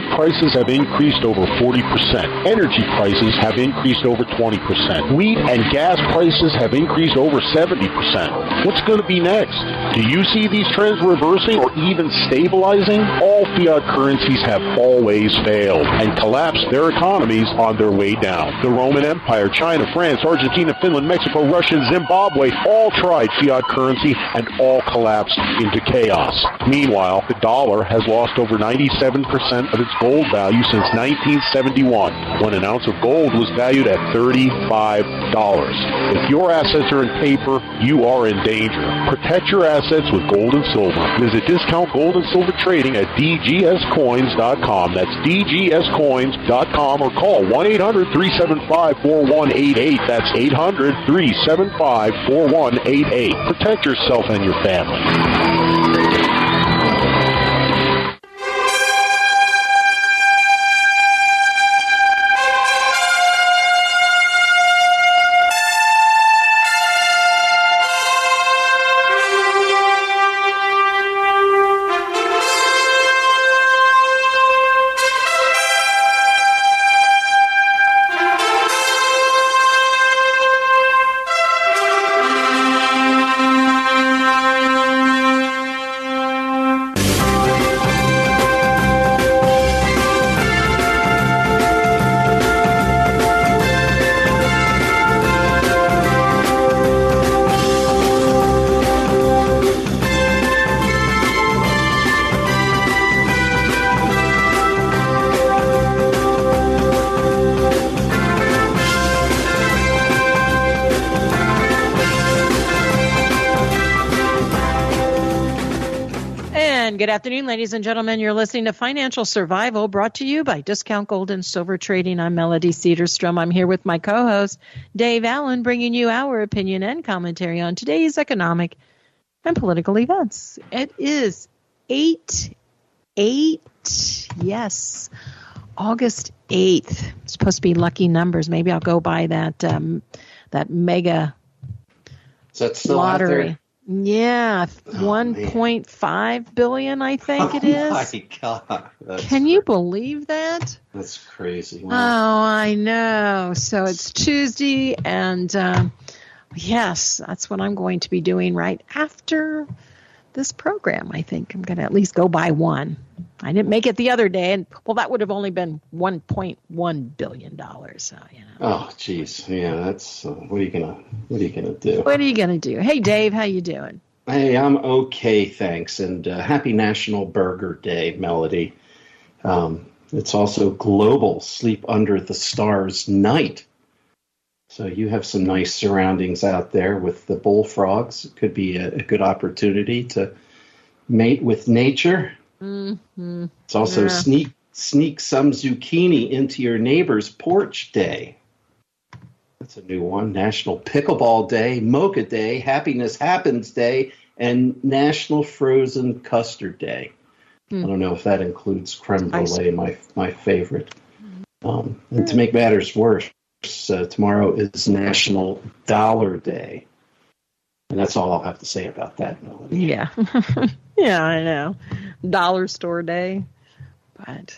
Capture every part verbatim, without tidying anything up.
prices have increased over forty percent. Energy prices have increased over twenty percent. Wheat and gas prices have increased over seventy percent. What's going to be next? Do you see these trends reversing or even stabilizing? All fiat currencies have always failed and collapsed their economies on their way down. The Roman Empire, China, France, Argentina, Finland, Mexico, Russia, and Zimbabwe all tried fiat currency and all collapsed into chaos. Meanwhile, the dollar has lost over ninety-seven percent of its gold value since nineteen seventy-one, when an ounce of gold was valued at thirty-five dollars. If your assets are in paper, you are in danger. Protect your assets with gold and silver. Visit Discount Gold and Silver Trading at d g s coins dot com. That's d g s coins dot com, or call one eight hundred three seven five four one eight eight. That's eight hundred three seven five four one eight eight. Protect yourself and your family. Good afternoon, ladies and gentlemen. You're listening to Financial Survival, brought to you by Discount Gold and Silver Trading. I'm Melody Cedarstrom. I'm here with my co-host, Dave Allen, bringing you our opinion and commentary on today's economic and political events. It is eight eight, yes, August eighth. It's supposed to be lucky numbers. Maybe I'll go by that um, that mega Is that still lottery. Out there? Yeah, oh, one point five billion, I think it is. Oh, my God. That's Can you crazy. believe that? That's crazy. Wow. Oh, I know. So it's Tuesday, and um, yes, that's what I'm going to be doing right after this program. I think I'm going to at least go buy one. I didn't make it the other day, and well, that would have only been one point one billion dollars. So, you know. Oh, geez. Yeah, that's, uh, what are you going to, what are you going to do? What are you going to do? Hey, Dave, how you doing? Hey, I'm okay, thanks. And uh, happy National Burger Day, Melody. Um, it's also Global Sleep Under the Stars Night. So you have some nice surroundings out there with the bullfrogs. It could be a, a good opportunity to mate with nature. Mm-hmm. It's also yeah. sneak sneak some zucchini into your neighbor's porch day. That's a new one. National Pickleball Day, Mocha Day, Happiness Happens Day, and National Frozen Custard Day. Mm. I don't know if that includes creme brulee, my my favorite. Um, and to make matters worse, uh, tomorrow is National Dollar Day. And that's all I'll have to say about that, Melody. Yeah. Yeah, I know. Dollar store day. But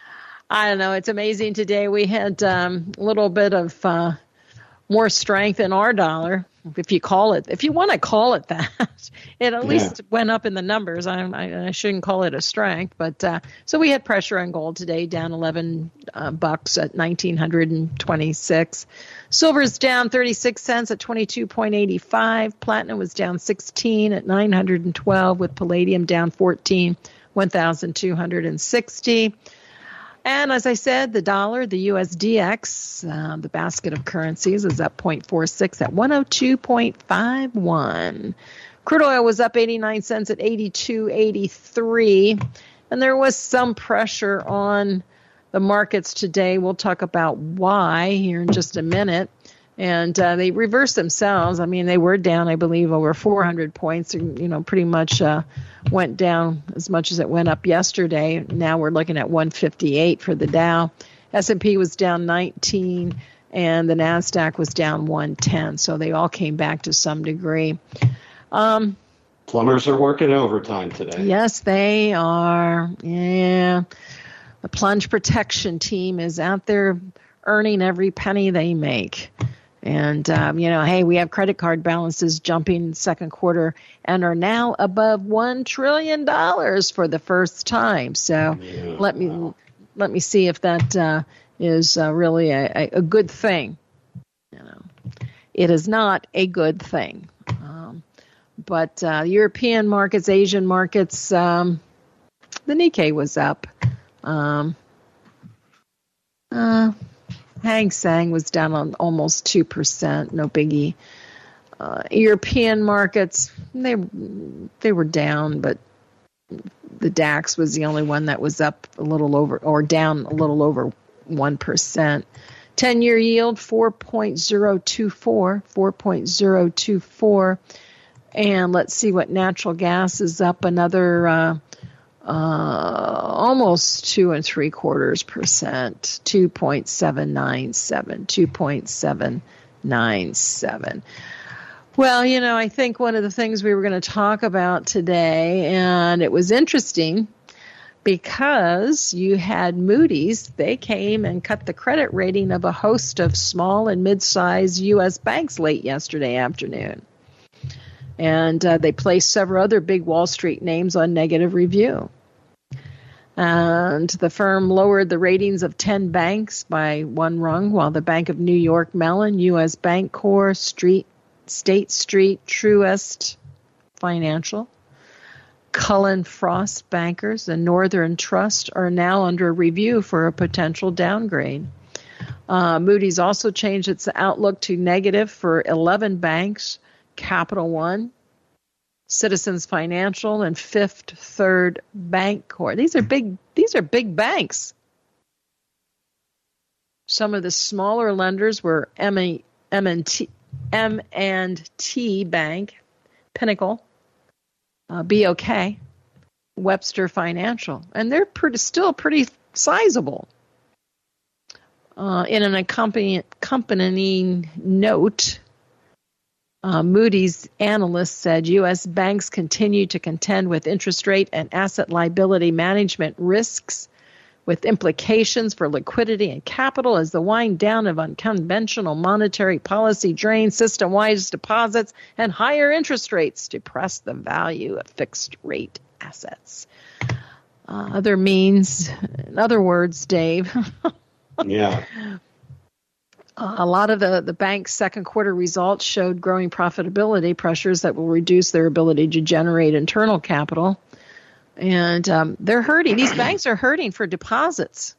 I don't know. It's amazing today. We had um, a little bit of uh, more strength in our dollar, if you call it, if you want to call it that. It at yeah. least went up in the numbers. I, I, I shouldn't call it a strength. But uh, so we had pressure on gold today, down eleven uh, bucks at nineteen twenty-six. Silver's down thirty-six cents at twenty-two eighty-five. Platinum was down sixteen at nine hundred twelve, with palladium down fourteen, one thousand two hundred sixty. And as I said, the dollar, the U S D X, uh, the basket of currencies, is up zero point four six at one oh two point five one. Crude oil was up eighty-nine cents at eighty-two eighty-three. And there was some pressure on the markets today. We'll talk about why here in just a minute. And uh, they reversed themselves. I mean, they were down, I believe, over four hundred points. You know, pretty much uh, went down as much as it went up yesterday. Now we're looking at one fifty-eight for the Dow. S and P was down nineteen, and the NASDAQ was down one ten. So they all came back to some degree. Um, Plumbers are working overtime today. Yes, they are. Yeah. The plunge protection team is out there earning every penny they make. And, um, you know, hey, we have credit card balances jumping second quarter and are now above one trillion dollars for the first time. So yeah. let me let me see if that uh, is uh, really a, a good thing. You know, it is not a good thing. Um, but uh, European markets, Asian markets, um, the Nikkei was up. Um, uh, Hang Seng was down on almost two percent, no biggie. Uh, European markets, they they were down, but the DAX was the only one that was up a little over, or down a little over one percent. ten-year yield, four point zero two four, four point zero two four. And let's see what natural gas is up another uh, Uh, almost two and three quarters percent, two point seven nine seven, two point seven nine seven. Well, you know, I think one of the things we were going to talk about today, and it was interesting because you had Moody's, they came and cut the credit rating of a host of small and mid-sized U S banks late yesterday afternoon. And uh, they placed several other big Wall Street names on negative review. And the firm lowered the ratings of ten banks by one rung, while the Bank of New York Mellon, U S Bancorp, Street, State Street, Truist Financial, Cullen Frost Bankers, and Northern Trust are now under review for a potential downgrade. Uh, Moody's also changed its outlook to negative for eleven banks, Capital One, Citizens Financial, and Fifth Third Bancorp. These are big. These are big banks. Some of the smaller lenders were M and T, M and T Bank, Pinnacle, uh, B O K, Webster Financial, and they're pretty, still pretty sizable. Uh, in an accompanying, accompanying note, Uh, Moody's analyst said U S banks continue to contend with interest rate and asset liability management risks, with implications for liquidity and capital as the wind down of unconventional monetary policy drains system-wide deposits and higher interest rates depress the value of fixed rate assets. Uh, other means, in other words, Dave. Yeah. Uh, a lot of the, the bank's second quarter results showed growing profitability pressures that will reduce their ability to generate internal capital. And um, they're hurting. These banks are hurting for deposits.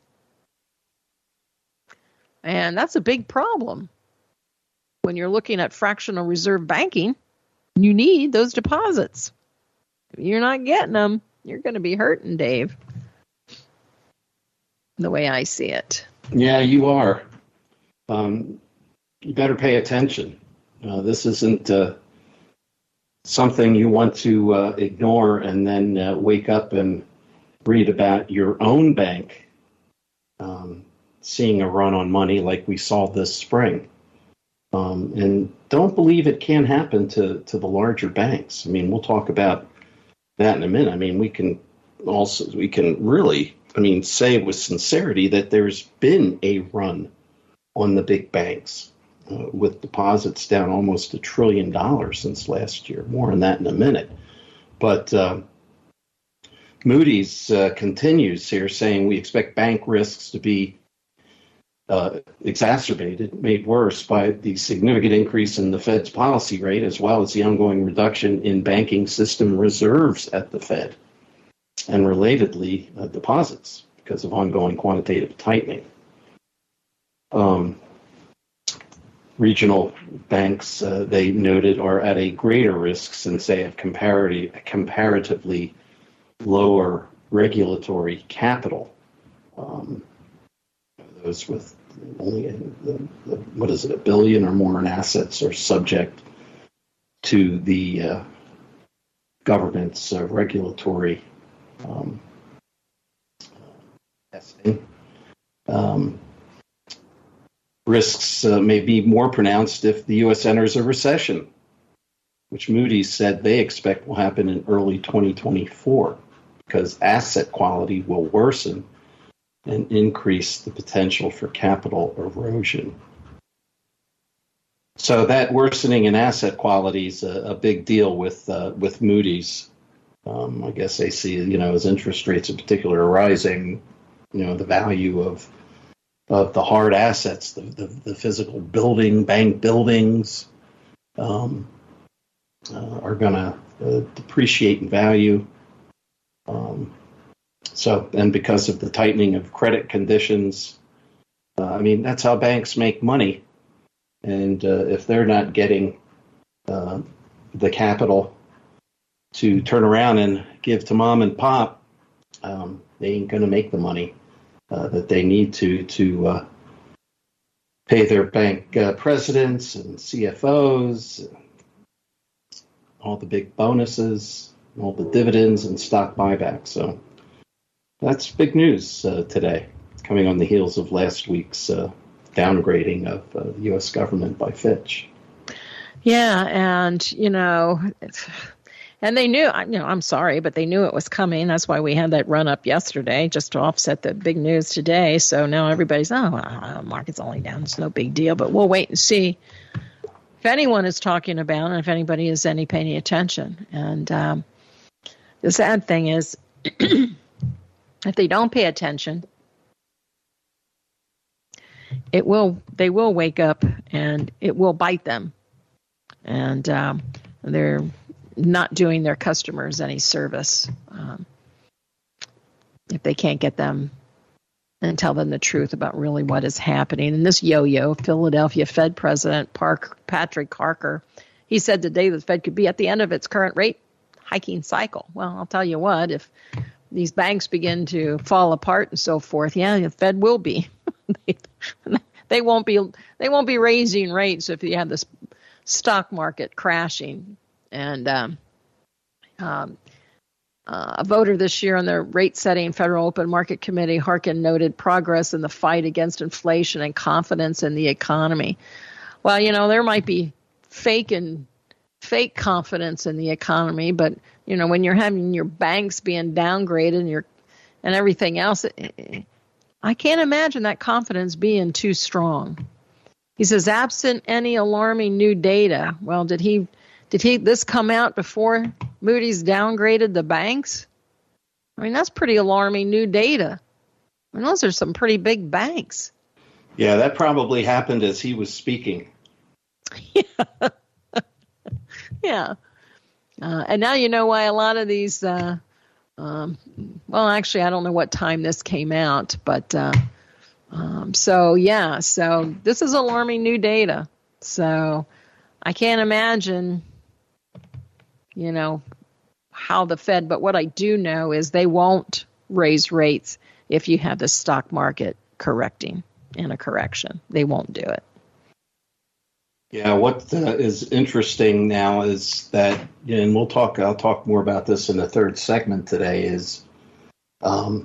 And that's a big problem. When you're looking at fractional reserve banking, you need those deposits. If you're not getting them, you're going to be hurting, Dave. The way I see it. Yeah, you are. Um, you better pay attention. Uh, this isn't uh, something you want to uh, ignore and then uh, wake up and read about your own bank um, seeing a run on money like we saw this spring. Um, and don't believe it can happen to, to the larger banks. I mean, we'll talk about that in a minute. I mean, we can also, we can really, I mean, say with sincerity that there's been a run on the big banks, uh, with deposits down almost a trillion dollars since last year. More on that in a minute. But uh, Moody's uh, continues here saying we expect bank risks to be uh, exacerbated, made worse by the significant increase in the Fed's policy rate, as well as the ongoing reduction in banking system reserves at the Fed, and relatedly, uh, deposits because of ongoing quantitative tightening. Um, regional banks, uh, they noted, are at a greater risk since they have comparative, comparatively lower regulatory capital. Um, those with only, a, the, the, what is it, a billion or more in assets are subject to the uh, government's uh, regulatory um, testing. Um, Risks uh, may be more pronounced if the U S enters a recession, which Moody's said they expect will happen in early twenty twenty-four, because asset quality will worsen and increase the potential for capital erosion. So that worsening in asset quality is a, a big deal with uh, with Moody's. Um, I guess they see, you know, as interest rates in particular are rising, you know, the value of of the hard assets, the the, the physical building, bank buildings, um, uh, are going to uh, depreciate in value. Um, so, and because of the tightening of credit conditions, uh, I mean, that's how banks make money. And uh, if they're not getting uh, the capital to turn around and give to mom and pop, um, they ain't going to make the money uh, that they need to to uh, pay their bank uh, presidents and C F Os, all the big bonuses, all the dividends and stock buybacks. So that's big news uh, today, coming on the heels of last week's uh, downgrading of uh, the U S government by Fitch. Yeah, and, you know, and they knew, you know, I'm sorry, but they knew it was coming. That's why we had that run up yesterday, just to offset the big news today. So now everybody's, oh, well, market's only down. It's no big deal. But we'll wait and see if anyone is talking about and if anybody is any paying attention. And um, the sad thing is, if they don't pay attention, it will. They will wake up and it will bite them, and um, they're not doing their customers any service um, if they can't get them and tell them the truth about really what is happening. And this yo-yo, Philadelphia Fed President Park, Patrick Harker, he said today the Fed could be at the end of its current rate hiking cycle. Well, I'll tell you what, if these banks begin to fall apart and so forth, yeah, the Fed will be. they, they won't be. They won't be raising rates if you have this stock market crashing. And um, um, uh, a voter this year on the rate-setting Federal Open Market Committee, Harkin, noted progress in the fight against inflation and confidence in the economy. Well, you know, there might be fake and fake confidence in the economy, but you know, when you're having your banks being downgraded and your and everything else, it, I can't imagine that confidence being too strong. He says, absent any alarming new data. Well, did he? Did he this come out before Moody's downgraded the banks? I mean, that's pretty alarming new data. I mean, those are some pretty big banks. Yeah, that probably happened as he was speaking. Yeah. yeah. Uh, and now you know why a lot of these, uh, um, well, actually, I don't know what time this came out, but uh, um, so, yeah, so this is alarming new data. So I can't imagine, you know, how the Fed, but what I do know is they won't raise rates if you have the stock market correcting in a correction. They won't do it. Yeah, what uh, is interesting now is that, and we'll talk, I'll talk more about this in the third segment today, is um,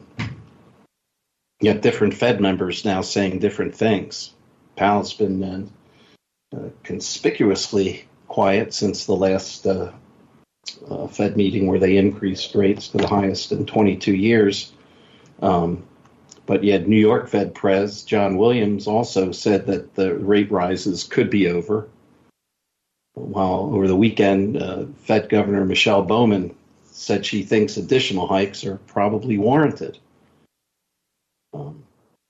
you have different Fed members now saying different things. Powell's been uh, uh, conspicuously quiet since the last uh, uh, Fed meeting where they increased rates to the highest in twenty-two years. Um, But yet New York Fed Pres John Williams also said that the rate rises could be over. While over the weekend, uh, Fed Governor Michelle Bowman said she thinks additional hikes are probably warranted. Um,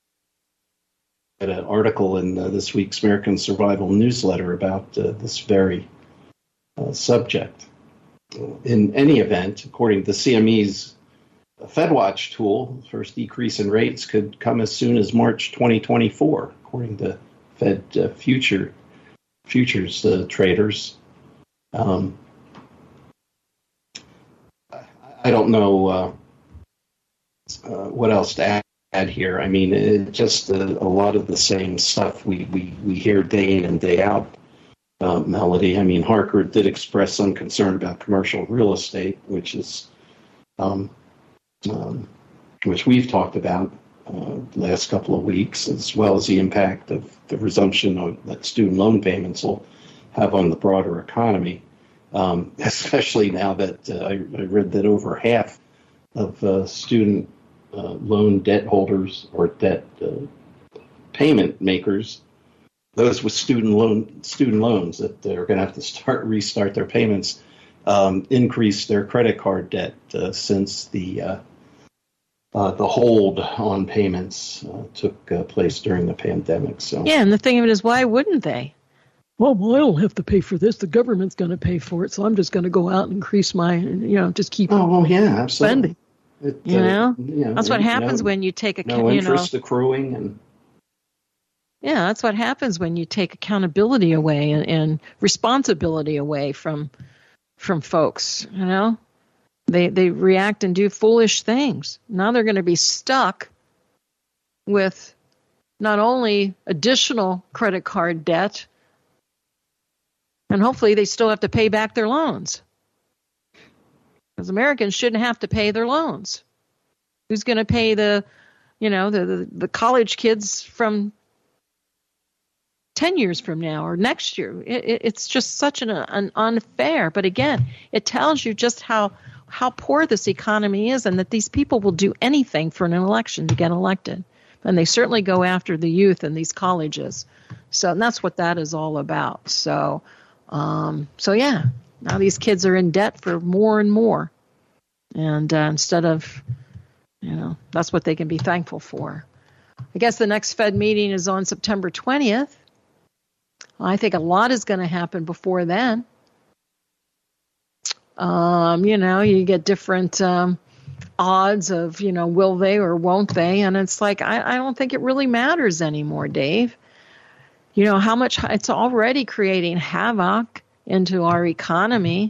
I had an article in uh, this week's American Survival newsletter about uh, this very uh, subject. In any event, according to C M E's FedWatch tool, first decrease in rates could come as soon as March twenty twenty-four, according to Fed uh, future futures uh, traders. Um, I don't know uh, uh, what else to add, add here. I mean, it just uh, a lot of the same stuff we, we, we hear day in and day out, uh, Melody. I mean, Harker did express some concern about commercial real estate, which is um, Um, which we've talked about uh, the last couple of weeks, as well as the impact of the resumption of that student loan payments will have on the broader economy, um, especially now that uh, I, I read that over half of uh, student uh, loan debt holders or debt uh, payment makers, those with student loan student loans that are going to have to start restart their payments, um, increase their credit card debt uh, since the uh, uh, the hold on payments uh, took uh, place during the pandemic. So yeah, and the thing of it is, why wouldn't they? Well, well, I don't have to pay for this. The government's going to pay for it, so I'm just going to go out and increase my, you know, just keep oh well, yeah, absolutely. spending. It, You uh, know, you know, that's what happens no, when you take no account. You know, interest accruing and. yeah, that's what happens when you take accountability away and, and responsibility away from from folks. You know, they they react and do foolish things. Now they're going to be stuck with not only additional credit card debt, and hopefully they still have to pay back their loans. Because Americans shouldn't have to pay their loans. Who's going to pay the, you know, the, the, the college kids from ten years from now or next year? It, it, it's just such an, an unfair. But again, it tells you just how how poor this economy is, and that these people will do anything for an election to get elected. And they certainly go after the youth in these colleges. So and that's what that is all about. So, um, so yeah, now these kids are in debt for more and more. And uh, instead of, you know, that's what they can be thankful for. I guess the next Fed meeting is on September twentieth. I think a lot is going to happen before then. Um, you know, you get different um, odds of, you know, will they or won't they? And it's like, I, I don't think it really matters anymore, Dave. You know, how much it's already creating havoc into our economy.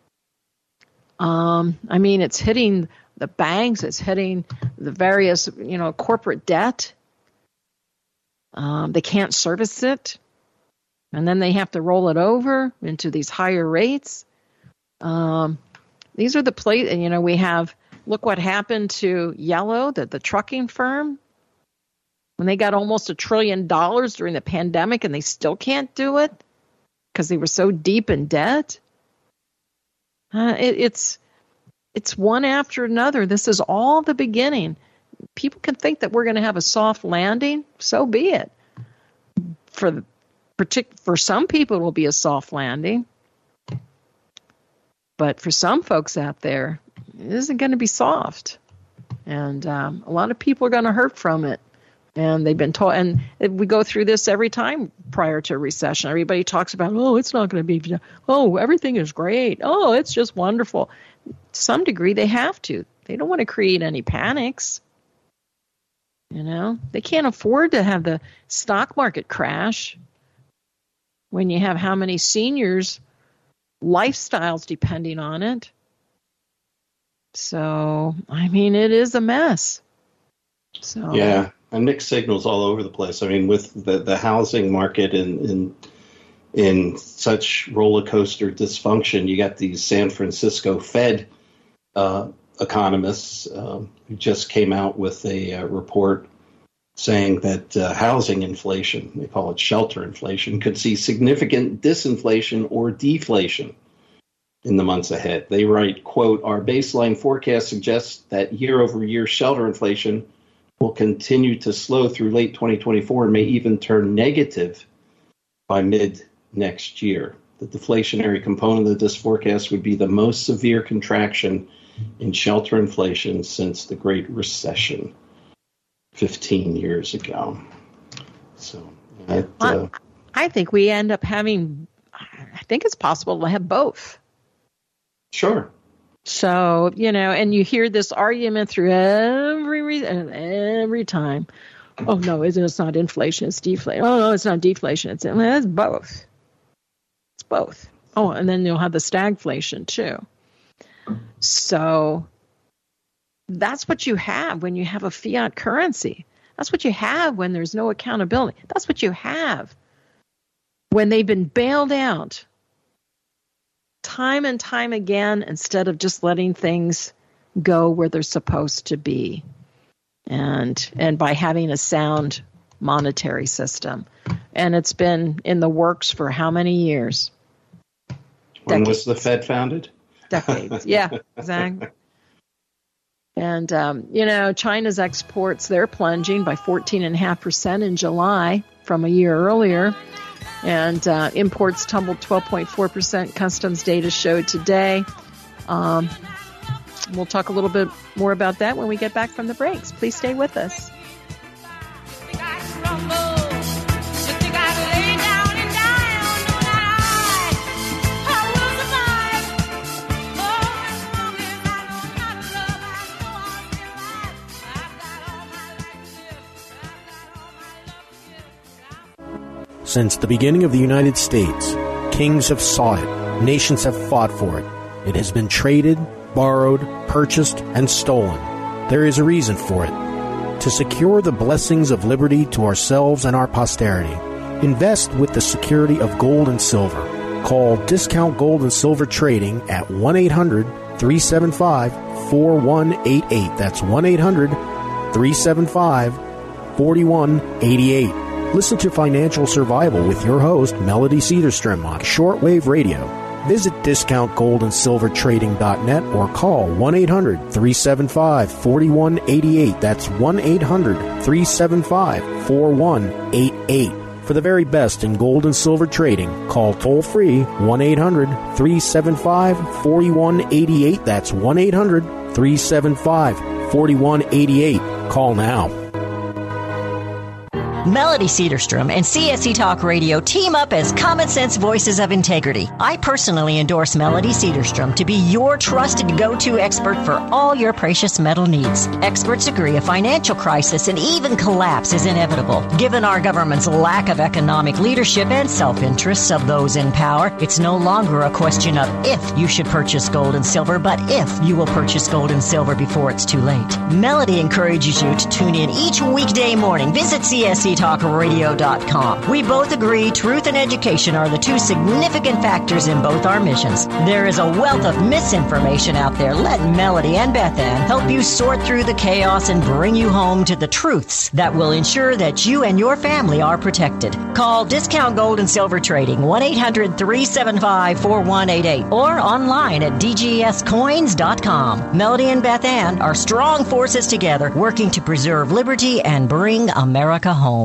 Um, I mean, it's hitting the banks, it's hitting the various, you know, corporate debt. Um, they can't service it. And then they have to roll it over into these higher rates. Um, these are the place, and you know, we have, look what happened to Yellow, the, the trucking firm, when they got almost a trillion dollars during the pandemic and they still can't do it because they were so deep in debt. Uh, it, it's, it's one after another. This is all the beginning. People can think that we're going to have a soft landing. So be it. For the partic- for some people, it will be a soft landing. But for some folks out there, it isn't going to be soft. And um, a lot of people are going to hurt from it. And they've been told, and we go through this every time prior to a recession. Everybody talks about, oh, it's not going to be, oh, everything is great. Oh, it's just wonderful. To some degree, they have to. They don't want to create any panics. You know, they can't afford to have the stock market crash when you have how many seniors' lifestyles depending on it. So, I mean, it is a mess. So yeah, and mixed signals all over the place. I mean, with the, the housing market in, in in such roller coaster dysfunction, you got these San Francisco Fed uh, economists uh, who just came out with a uh, report saying that uh, housing inflation, they call it shelter inflation, could see significant disinflation or deflation in the months ahead. They write, quote, our baseline forecast suggests that year-over-year shelter inflation will continue to slow through late twenty twenty-four and may even turn negative by mid next year. The deflationary component of this forecast would be the most severe contraction in shelter inflation since the Great Recession fifteen years ago. So it, uh, I think we end up having, I think it's possible to have both. Sure. So, you know, and you hear this argument through every re- every time. Oh, no, it's, it's not inflation, it's deflation. Oh, no, it's not deflation. It's, well, it's both. It's both. Oh, and then you'll have the stagflation, too. So that's what you have when you have a fiat currency. That's what you have when there's no accountability. That's what you have when they've been bailed out time and time again, instead of just letting things go where they're supposed to be. And and by having a sound monetary system. And it's been in the works for how many years? When Decades. Was the Fed founded? Decades. Yeah, exactly. And, um, you know, China's exports, they're plunging by fourteen point five percent in July from a year earlier. And uh, imports tumbled twelve point four percent, customs data showed today. Um, we'll talk a little bit more about that when we get back from the breaks. Please stay with us. Since the beginning of the United States, kings have sought it, nations have fought for it. It has been traded, borrowed, purchased, and stolen. There is a reason for it. To secure the blessings of liberty to ourselves and our posterity, invest with the security of gold and silver. Call Discount Gold and Silver Trading at one eight hundred, three seven five, four one eight eight. That's one eight hundred, three seven five, four one eight eight. Listen to Financial Survival with your host, Melody Cedarstrom, on shortwave radio. Visit discount gold and silver trading dot net or call one eight hundred, three seven five, four one eight eight. That's one eight hundred, three seven five, four one eight eight. For the very best in gold and silver trading, call toll-free one eight hundred, three seven five, four one eight eight. That's one eight hundred, three seven five, four one eight eight. Call now. Melody Cedarstrom and C S E Talk Radio team up as common sense voices of integrity. I personally endorse Melody Cedarstrom to be your trusted go-to expert for all your precious metal needs. Experts agree a financial crisis and even collapse is inevitable. Given our government's lack of economic leadership and self-interests of those in power, it's no longer a question of if you should purchase gold and silver, but if you will purchase gold and silver before it's too late. Melody encourages you to tune in each weekday morning. Visit C S E talk radio dot com. We both agree truth and education are the two significant factors in both our missions. There is a wealth of misinformation out there. Let Melody and Beth Ann help you sort through the chaos and bring you home to the truths that will ensure that you and your family are protected. Call Discount Gold and Silver Trading one eight hundred, three seven five, four one eight eight or online at d g s coins dot com. Melody and Beth Ann are strong forces together working to preserve liberty and bring America home.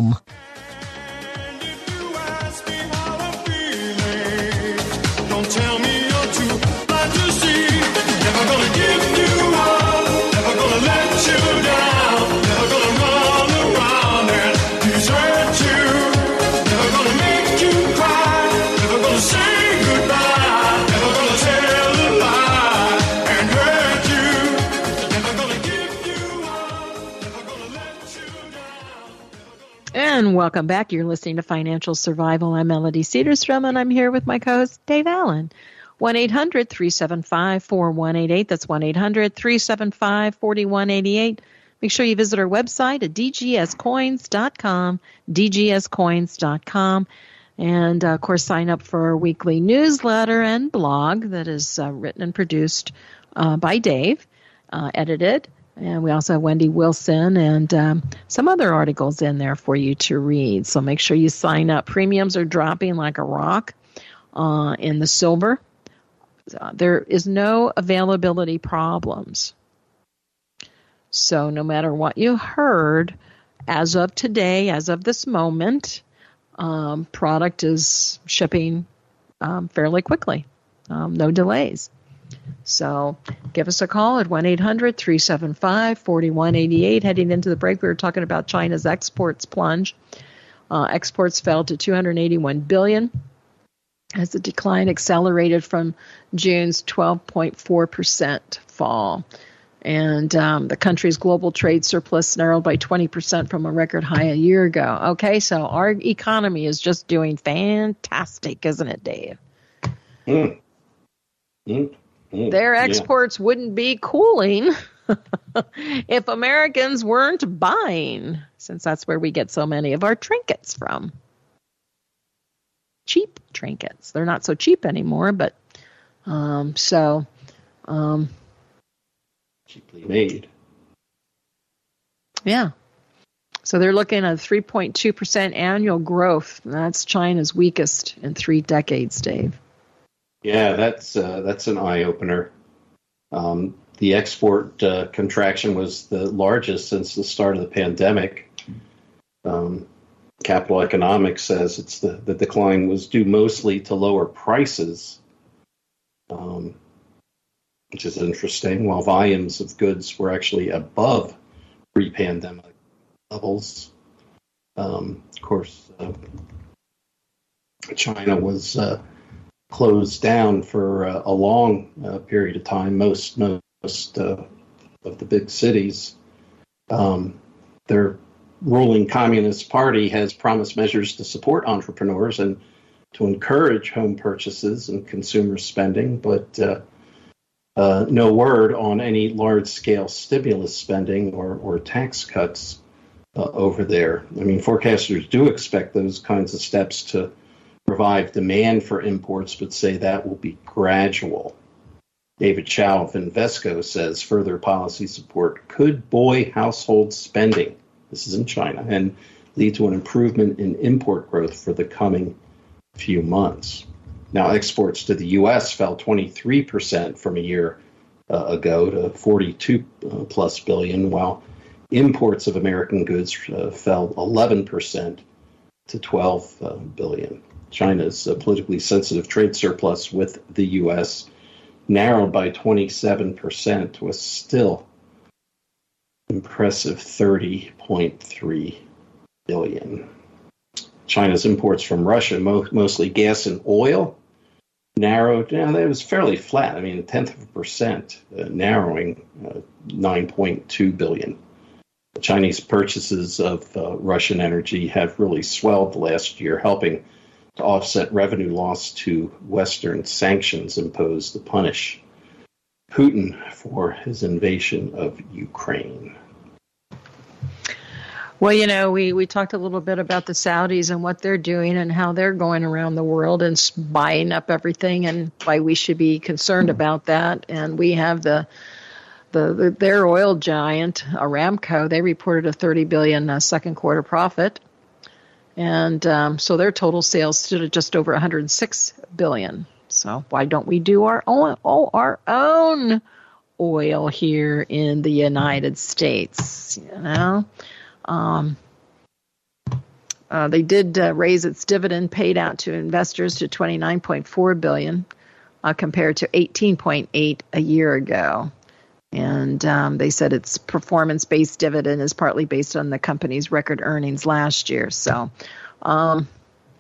Tell me you're too blind to see. Never gonna give you up, never gonna let you down, never gonna run around and desert you, never gonna make you cry, never gonna say goodbye, never gonna tell a lie and hurt you, never gonna give you up, never gonna let you down. And welcome back. You're listening to Financial Survival. I'm Melody Cedarstrom, and I'm here with my co-host, Dave Allen. one eight hundred, three seven five, four one eight eight. That's one eight hundred, three seven five, four one eight eight. Make sure you visit our website at d g s coins dot com, d g s coins dot com. And, uh, of course, sign up for our weekly newsletter and blog that is uh, written and produced uh, by Dave, uh, edited. And we also have Wendy Wilson and um, some other articles in there for you to read. So make sure you sign up. Premiums are dropping like a rock uh, in the silver. Uh, there is no availability problems. So no matter what you heard, as of today, as of this moment, um, product is shipping um, fairly quickly. Um, no delays. So give us a call at one eight hundred, three seven five, four one eight eight. Heading into the break, we were talking about China's exports plunge. Uh, exports fell to two hundred eighty-one billion dollars as the decline accelerated from June's twelve point four percent fall. And um, the country's global trade surplus narrowed by twenty percent from a record high a year ago. Okay, so our economy is just doing fantastic, isn't it, Dave? Mm. Mm. Mm, Their exports yeah. wouldn't be cooling if Americans weren't buying, since that's where we get so many of our trinkets from. Cheap trinkets. They're not so cheap anymore, but um, so. Um, Cheaply made. Yeah. So they're looking at three point two percent annual growth. That's China's weakest in three decades, Dave. Yeah, that's uh, that's an eye opener. Um, the export uh, contraction was the largest since the start of the pandemic. Um, Capital Economics says it's the, the decline was due mostly to lower prices, um, which is interesting, while volumes of goods were actually above pre-pandemic levels. Um, of course, uh, China was uh, closed down for uh, a long uh, period of time. Most most uh, of the big cities, um, their ruling Communist Party has promised measures to support entrepreneurs and to encourage home purchases and consumer spending, but uh, uh, no word on any large-scale stimulus spending or, or tax cuts uh, over there. I mean, forecasters do expect those kinds of steps to revive demand for imports, but say that will be gradual. David Chow of Invesco says further policy support could buoy household spending, this is in China, and lead to an improvement in import growth for the coming few months. Now, exports to the U S fell twenty-three percent from a year uh, ago to forty-two uh, plus billion, while imports of American goods uh, fell eleven percent to twelve uh, billion. China's uh, politically sensitive trade surplus with the U S narrowed by twenty-seven percent, was still impressive thirty point three billion. China's imports from Russia, mo- mostly gas and oil, narrowed. You know, it was fairly flat. I mean, a tenth of a percent, uh, narrowing uh, nine point two billion. The Chinese purchases of uh, Russian energy have really swelled last year, helping to offset revenue loss to Western sanctions imposed to punish Putin for his invasion of Ukraine. Well, you know, we, we talked a little bit about the Saudis and what they're doing and how they're going around the world and buying up everything and why we should be concerned about that. And we have the, the, the their oil giant, Aramco, they reported a thirty billion dollars uh, second quarter profit. And um, so their total sales stood at just over one hundred six billion dollars. So why don't we do our own, oh, our own oil here in the United States, you know? Um, uh, they did uh, raise its dividend paid out to investors to twenty-nine point four billion dollars uh, compared to eighteen point eight a year ago. And um, they said its performance-based dividend is partly based on the company's record earnings last year. So, um,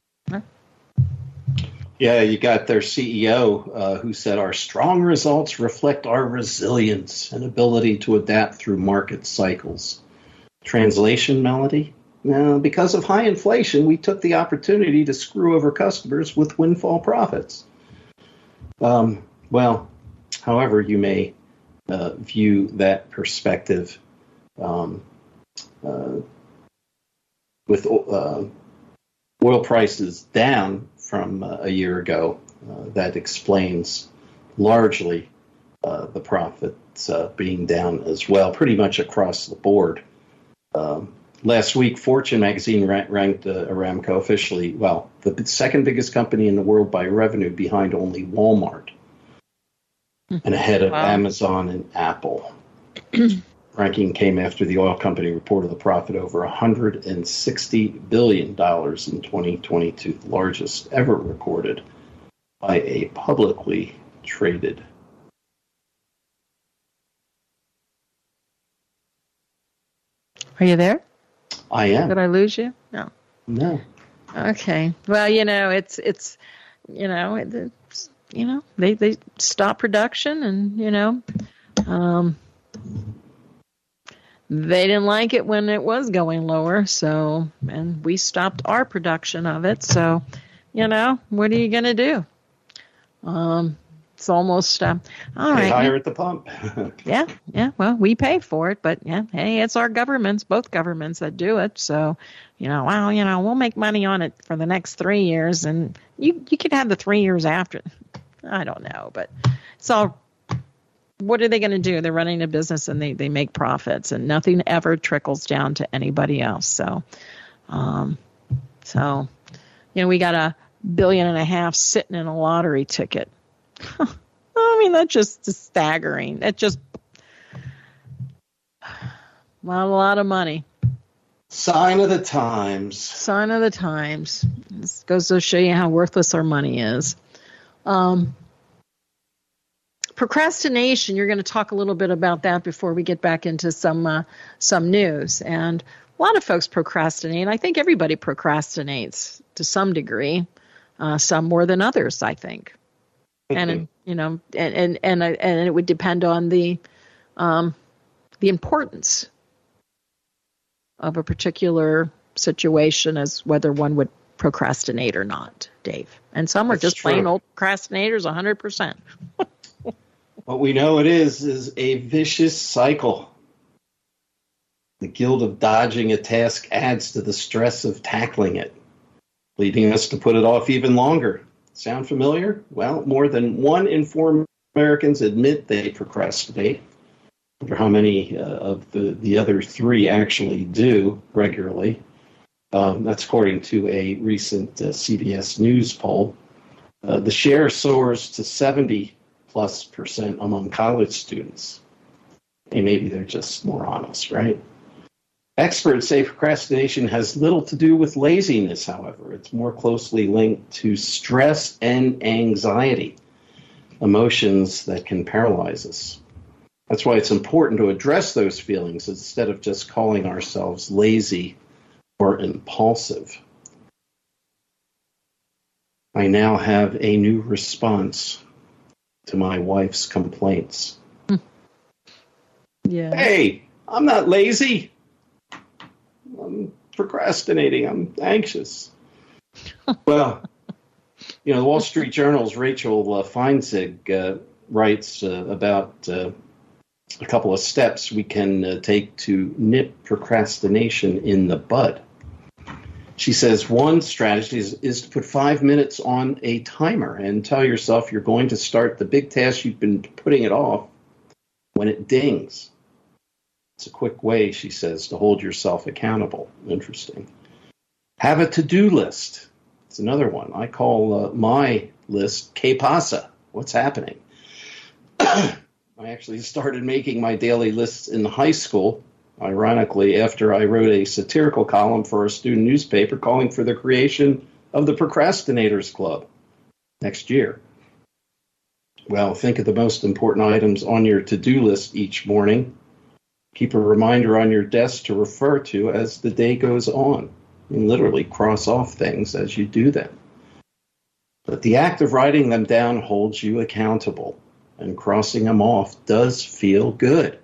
yeah, you got their C E O uh, who said our strong results reflect our resilience and ability to adapt through market cycles. Translation, Melody? Now, because of high inflation, we took the opportunity to screw over customers with windfall profits. Um, well, however you may uh, view that perspective, um, uh, with uh, oil prices down from uh, a year ago, uh, that explains largely uh, the profits uh, being down as well, pretty much across the board. Um, last week, Fortune magazine ra- ranked uh, Aramco officially, well, the second biggest company in the world by revenue, behind only Walmart and ahead of Wow. Amazon and Apple. Ranking came after the oil company reported a profit over one hundred sixty billion dollars in twenty twenty-two, the largest ever recorded by a publicly traded. are you there? I am. Did I lose you? No. No. Okay. Well, you know, it's it's, you know, it's, you know, they they stop production, and you know, um, they didn't like it when it was going lower. So, and we stopped our production of it. So, you know, what are you going to do? Um, it's almost uh, all Pay right. higher at the pump. Yeah, yeah. Well, we pay for it, but yeah, hey, it's our governments, both governments that do it. So, you know, well, you know, we'll make money on it for the next three years, and you you could have the three years after. I don't know, but it's all. What are they going to do? They're running a business, and they they make profits, and nothing ever trickles down to anybody else. So, um, so, you know, we got a billion and a half sitting in a lottery ticket. I mean, that's just staggering. It just Not a lot of money. Sign of the times. Sign of the times. This goes to show you how worthless our money is. Um, procrastination, you're going to talk a little bit about that before we get back into some uh, some news. And a lot of folks procrastinate. I think everybody procrastinates to some degree, uh, some more than others, I think. Mm-hmm. And, you know, and, and, and, and it would depend on the um, the importance of a particular situation as whether one would procrastinate or not, Dave. And some are That's just true. plain old procrastinators one hundred percent. What we know it is is a vicious cycle. The guilt of dodging a task adds to the stress of tackling it, leading us to put it off even longer. Sound familiar? Well, more than one in four Americans admit they procrastinate. I wonder how many uh, of the, the other three actually do regularly. Um, that's according to a recent uh, C B S News poll. Uh, the share soars to seventy plus percent among college students. Hey, maybe they're just more honest, right? Experts say procrastination has little to do with laziness, however. It's more closely linked to stress and anxiety, emotions that can paralyze us. That's why it's important to address those feelings instead of just calling ourselves lazy or impulsive. I now have a new response to my wife's complaints. Yeah. Hey, I'm not lazy. I'm procrastinating. I'm anxious. Well, you know, the Wall Street Journal's Rachel uh, Feinzig uh, writes uh, about uh, a couple of steps we can uh, take to nip procrastination in the bud. She says one strategy is, is to put five minutes on a timer and tell yourself you're going to start the big task you've been putting it off when it dings. It's a quick way, she says, to hold yourself accountable. Interesting. Have a to-do list. It's another one. I call uh, my list Que Pasa? What's happening? I actually started making my daily lists in high school, ironically, after I wrote a satirical column for a student newspaper calling for the creation of the Procrastinators Club next year. Well, think of the most important items on your to-do list each morning. Keep a reminder on your desk to refer to as the day goes on. And literally cross off things as you do them. But the act of writing them down holds you accountable, and crossing them off does feel good.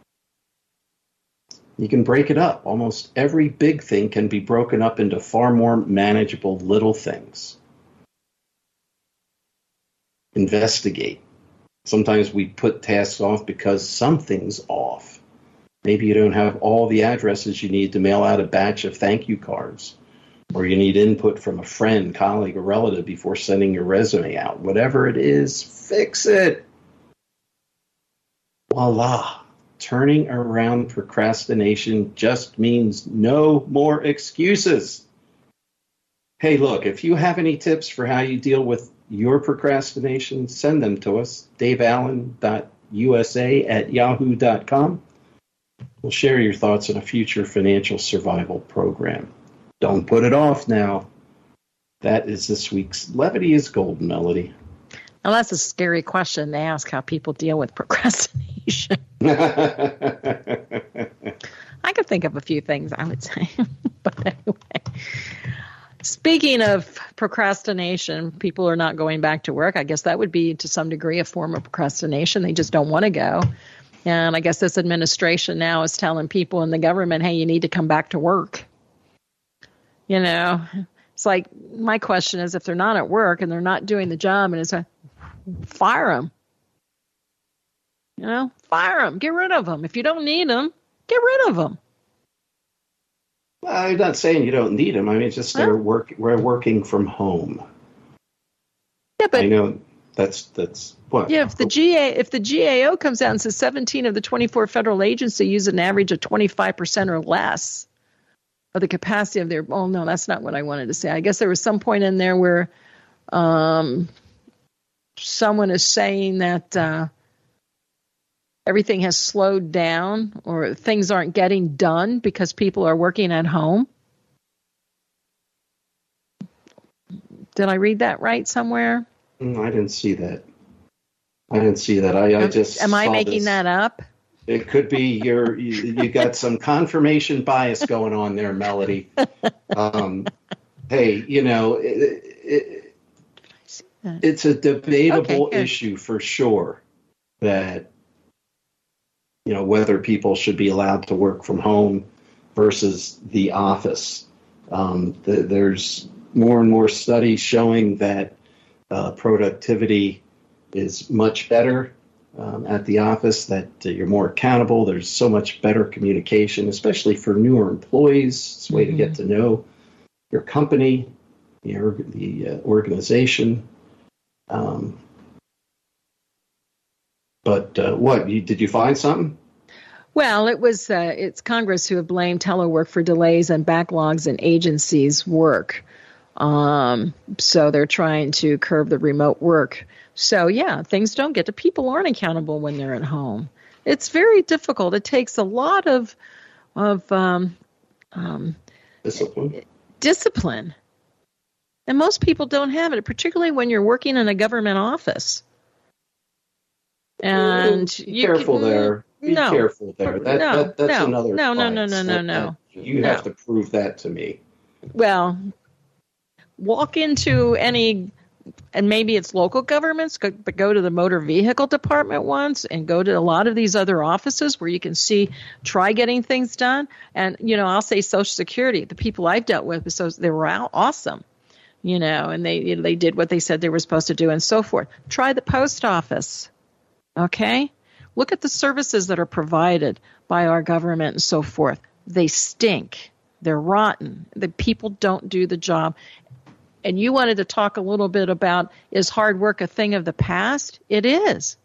You can break it up. Almost every big thing can be broken up into far more manageable little things. Investigate. Sometimes we put tasks off because something's off. Maybe you don't have all the addresses you need to mail out a batch of thank you cards, or you need input from a friend, colleague, or relative before sending your resume out. Whatever it is, fix it. Voila. Turning around procrastination just means no more excuses. Hey, look, if you have any tips for how you deal with your procrastination, send them to us, dave allen dot u s a at yahoo dot com. We'll share your thoughts on a future financial survival program. Don't put it off now. That is this week's Levity is Golden, Melody. Now, that's a scary question to ask, how people deal with procrastination. I could think of a few things, I would say. But anyway, speaking of procrastination, people are not going back to work. I guess that would be, to some degree, a form of procrastination. They just don't want to go. And I guess this administration now is telling people in the government, hey, you need to come back to work. You know, it's like, my question is, if they're not at work and they're not doing the job, and it's a, fire them. You know, fire them. Get rid of them. If you don't need them, get rid of them. Well, I'm not saying you don't need them. I mean, it's just they're Huh? work. We're working from home. Yeah, but I know that's that's what. yeah, if the G A if the G A O comes out and says seventeen of the twenty-four federal agencies use an average of twenty-five percent or less of the capacity of their, oh no, that's not what I wanted to say. I guess there was some point in there where um, someone is saying that uh, everything has slowed down or things aren't getting done because people are working at home. Did I read that right somewhere? Mm, I didn't see that. I didn't see that. I, I just Am I saw making this. that up? It could be you're, you, you got some confirmation bias going on there, Melody. Um, hey, you know, it, it, it's a debatable Okay, good. issue for sure that, you know, whether people should be allowed to work from home versus the office. Um, the, there's more and more studies showing that uh, productivity is much better um, at the office, that uh, you're more accountable. There's so much better communication, especially for newer employees. It's a way Mm-hmm. to get to know your company, your, the uh, organization. Um, but uh, what, you, did you find something? Well, it was uh, it's Congress who have blamed telework for delays and backlogs in agencies' work. Um, so they're trying to curb the remote work. So, yeah, things don't get to people aren't accountable when they're at home. It's very difficult. It takes a lot of of um, um, Discipline. discipline. And most people don't have it, particularly when you're working in a government office. And Be you careful can, there. Be no, careful there. That, no, that, that's no, another no, no, no, fight. no, no, That- no. that- You No. have to prove that to me. Well, walk into any, and maybe it's local governments, go, but go to the motor vehicle department once and go to a lot of these other offices where you can see, try getting things done. And, you know, I'll say Social Security, the people I've dealt with, so they were out awesome, you know, and they, they did what they said they were supposed to do and so forth. Try the post office, okay? Look at the services that are provided by our government and so forth. They stink. They're rotten. The people don't do the job. And you wanted to talk a little bit about, is hard work a thing of the past? It is.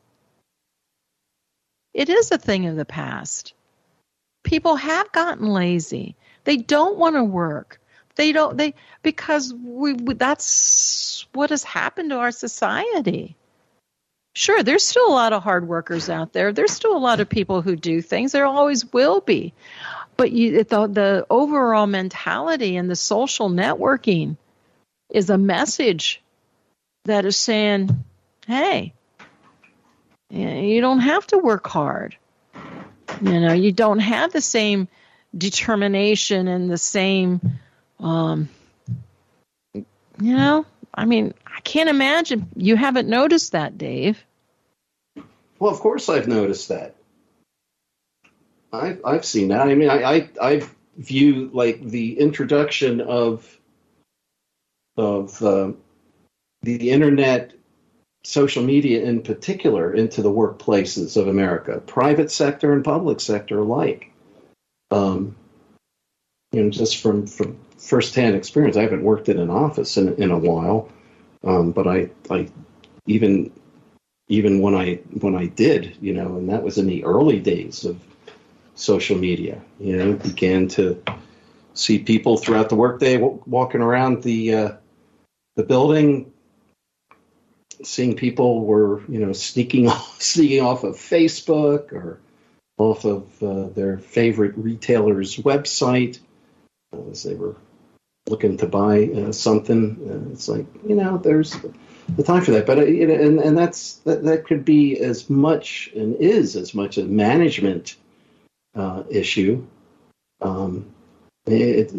It is a thing of the past. People have gotten lazy. They don't want to work. They don't, they, because we, we that's what has happened to our society. Sure, there's still a lot of hard workers out there. There's still a lot of people who do things. There always will be. But you, the, the overall mentality and the social networking is a message that is saying, hey, you don't have to work hard. You know, you don't have the same determination and the same, um, you know, I mean, I can't imagine you haven't noticed that, Dave. Well, of course I've noticed that. I've, I've seen that. I mean, I, I, I view like the introduction of of uh, the internet, social media in particular, into the workplaces of America, private sector and public sector alike. Um, you know, just from, from firsthand experience, I haven't worked in an office in, in a while, um, but I, I even even when I when I did, you know, and that was in the early days of social media, you know, began to see people throughout the workday w- walking around the uh, the building, seeing people were, you know, sneaking off, sneaking off of Facebook or off of uh, their favorite retailer's website uh, as they were looking to buy uh, something. Uh, it's like, you know, there's the time for that, but uh, you know, and and that's that, that could be as much and is as much a management uh, issue. Um, it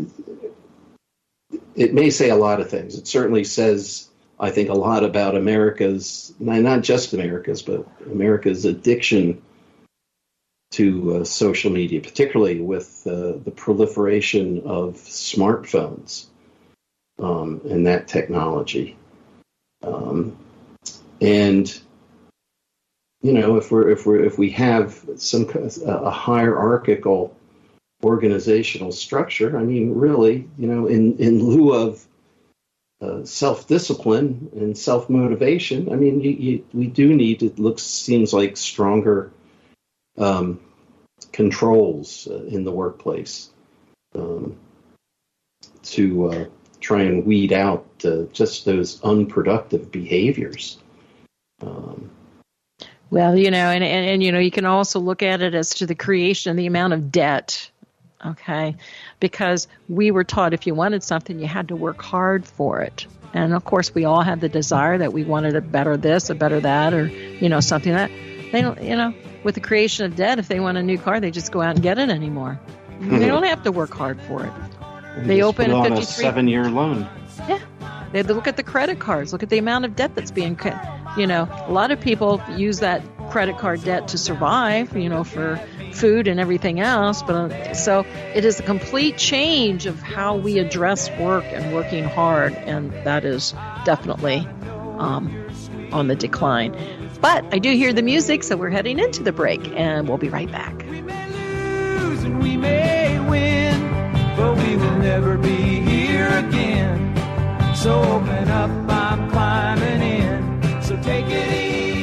it may say a lot of things. It certainly says, I think, a lot about America's, not just America's, but America's addiction to uh, social media, particularly with uh, the proliferation of smartphones um, and that technology. Um, and you know, if we're if we're if we have some a hierarchical organizational structure, I mean, really, you know, in in lieu of uh, self-discipline and self-motivation, I mean, you, you, we do need, it looks seems like, stronger um, controls uh, in the workplace um, to uh, try and weed out uh, just those unproductive behaviors. Um, Well, you know, and, and, and, you know, you can also look at it as to the creation, the amount of debt, okay? Because we were taught if you wanted something, you had to work hard for it. And, of course, we all had the desire that we wanted a better this, a better that, or, you know, something that they don't, you know, with the creation of debt, if they want a new car, they just go out and get it anymore. They don't have to work hard for it. We They just open put a on a fifty-three seven-year loan. Yeah. They look at the credit cards. Look at the amount of debt that's being, you know, a lot of people use that credit card debt to survive, you know, for food and everything else. But uh, so it is a complete change of how we address work and working hard. And that is definitely um, on the decline. But I do hear the music, so we're heading into the break, and we'll be right back. We may lose and we may win, but we will never be here again. So open up, I'm climbing in, so take it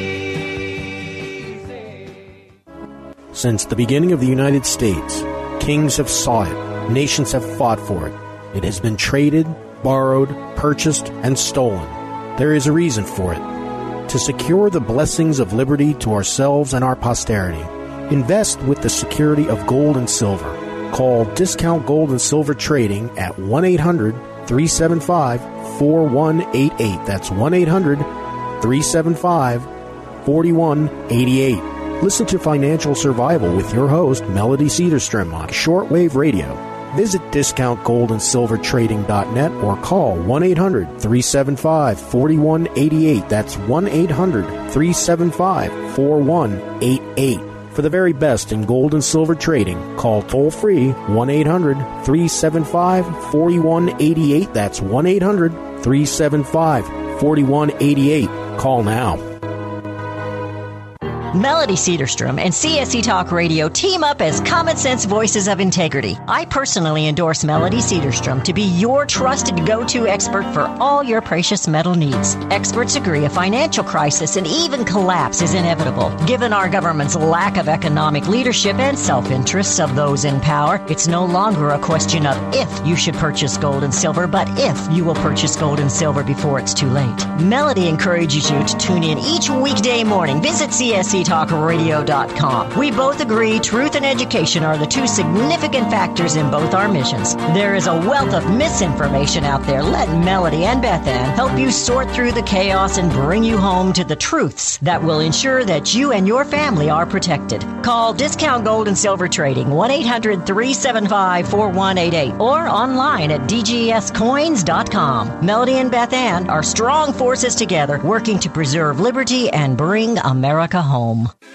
easy. Since the beginning of the United States, kings have sought it, nations have fought for it. It has been traded, borrowed, purchased, and stolen. There is a reason for it. To secure the blessings of liberty to ourselves and our posterity, invest with the security of gold and silver. Call Discount Gold and Silver Trading at one eight hundred three seven five four one eight eight. That's one eight hundred three seven five four one eight eight. Listen to Financial Survival with your host, Melody Cedarstrom, on shortwave radio. Visit discount gold and silver trading dot net or call one eight hundred three seven five four one eight eight. That's one eight hundred three seven five four one eight eight. For the very best in gold and silver trading, call toll-free one eight hundred three seven five four one eight eight. That's one eight hundred three seven five four one eight eight. Call now. Melody Cedarstrom and C S C Talk Radio team up as common sense voices of integrity. I personally endorse Melody Cedarstrom to be your trusted go-to expert for all your precious metal needs. Experts agree a financial crisis and even collapse is inevitable. Given our government's lack of economic leadership and self-interests of those in power, it's no longer a question of if you should purchase gold and silver, but if you will purchase gold and silver before it's too late. Melody encourages you to tune in each weekday morning. Visit C S C talk radio dot com. We both agree truth and education are the two significant factors in both our missions. There is a wealth of misinformation out there. Let Melody and Beth Ann help you sort through the chaos and bring you home to the truths that will ensure that you and your family are protected. Call Discount Gold and Silver Trading one eight hundred three seven five four one eight eight or online at d g s coins dot com. Melody and Beth Ann are strong forces together working to preserve liberty and bring America home.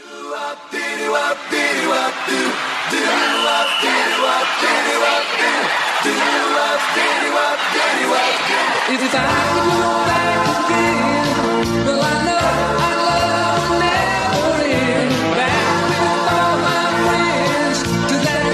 If I could go back again, well, I know our love will never end. Back with all my friends to that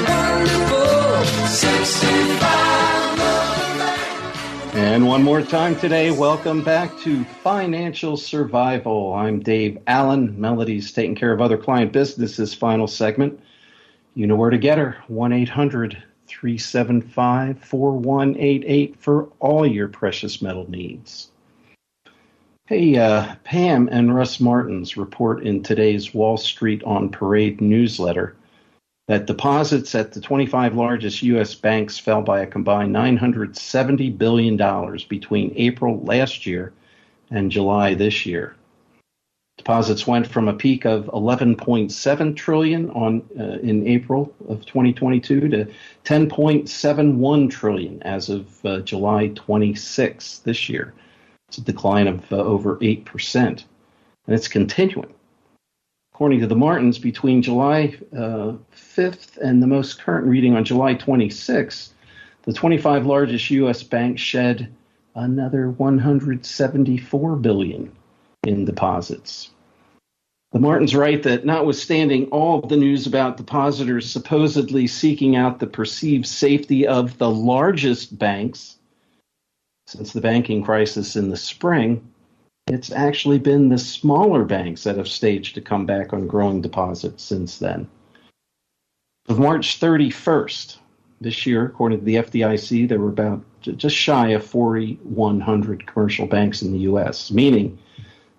wonderful sixty-five. And one more time today, welcome back to Financial Survival. I'm Dave Allen. Melody's taking care of other client businesses. Final segment. You know where to get her. one eight hundred three seven five four one eight eight for all your precious metal needs. Hey, uh, Pam and Russ Martins report in today's Wall Street on Parade newsletter that deposits at the twenty-five largest U S banks fell by a combined nine hundred seventy billion dollars between April last year and July this year. Deposits went from a peak of eleven point seven trillion dollars on uh, in April of twenty twenty-two to ten point seven one trillion dollars as of uh, July twenty-sixth this year. It's a decline of uh, over eight percent, and it's continuing. According to the Martins, between July uh, fifth and the most current reading on July twenty-sixth, the twenty-five largest U S banks shed another one hundred seventy-four billion dollars in deposits. The Martins write that notwithstanding all of the news about depositors supposedly seeking out the perceived safety of the largest banks since the banking crisis in the spring, it's actually been the smaller banks that have staged a comeback on growing deposits since then. Of March thirty-first this year, according to the F D I C, there were about just shy of four thousand one hundred commercial banks in the U S, meaning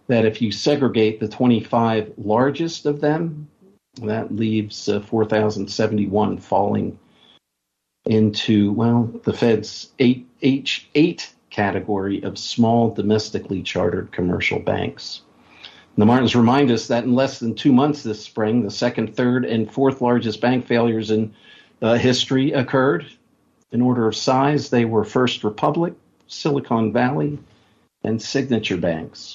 that if you segregate the twenty-five largest of them, that leaves uh, four thousand seventy-one falling into, well, the Fed's eight, H eight category of small domestically chartered commercial banks. And the Martins remind us that in less than two months this spring, the second, third, and fourth largest bank failures in uh, history occurred. In order of size, they were First Republic, Silicon Valley, and Signature Banks.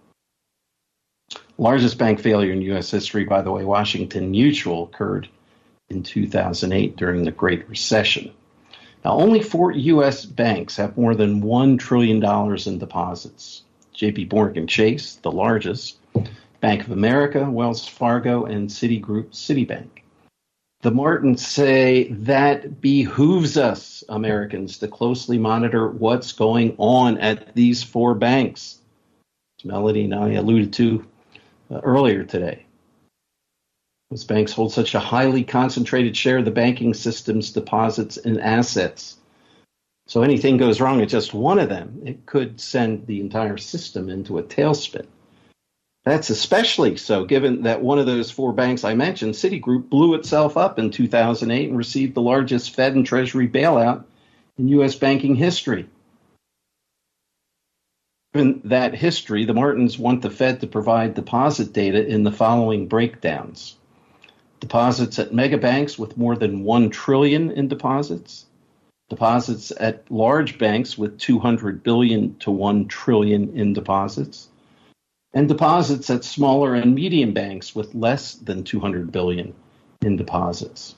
Largest bank failure in U S history, by the way, Washington Mutual, occurred in two thousand eight during the Great Recession. Now, only four U S banks have more than one trillion dollars in deposits. J P Morgan Chase, the largest, Bank of America, Wells Fargo, and Citigroup Citibank. The Martins say that behooves us, Americans, to closely monitor what's going on at these four banks, as Melody and I alluded to uh, earlier today. Those banks hold such a highly concentrated share of the banking system's deposits and assets. So anything goes wrong at just one of them, it could send the entire system into a tailspin. That's especially so given that one of those four banks I mentioned, Citigroup, blew itself up in two thousand eight and received the largest Fed and Treasury bailout in U S banking history. Given that history, the Martins want the Fed to provide deposit data in the following breakdowns. Deposits at mega banks with more than one trillion dollars in deposits. Deposits at large banks with two hundred billion dollars to one trillion dollars in deposits. And deposits at smaller and medium banks with less than two hundred billion dollars in deposits.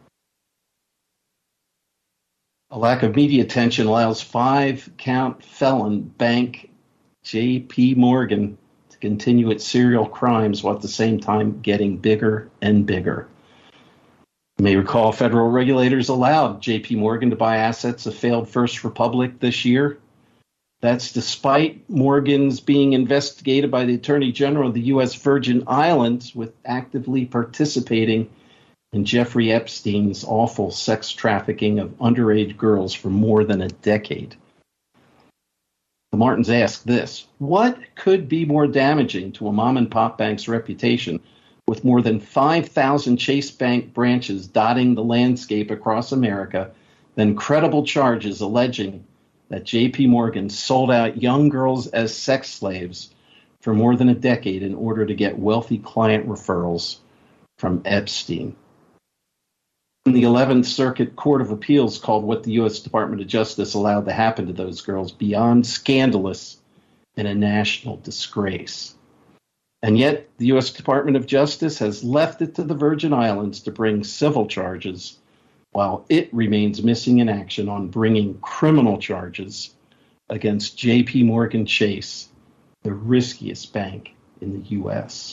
A lack of media attention allows five-count felon bank J P Morgan to continue its serial crimes while at the same time getting bigger and bigger. You may recall federal regulators allowed J P Morgan to buy assets of failed First Republic this year. That's despite Morgan's being investigated by the Attorney General of the U S Virgin Islands with actively participating in Jeffrey Epstein's awful sex trafficking of underage girls for more than a decade. The Martins ask this: what could be more damaging to a mom-and-pop bank's reputation with more than five thousand Chase Bank branches dotting the landscape across America than credible charges alleging that J P Morgan sold out young girls as sex slaves for more than a decade in order to get wealthy client referrals from Epstein? The eleventh Circuit Court of Appeals called what the U S Department of Justice allowed to happen to those girls beyond scandalous and a national disgrace. And yet, the U S Department of Justice has left it to the Virgin Islands to bring civil charges, while it remains missing in action on bringing criminal charges against J P Morgan Chase, the riskiest bank in the U S.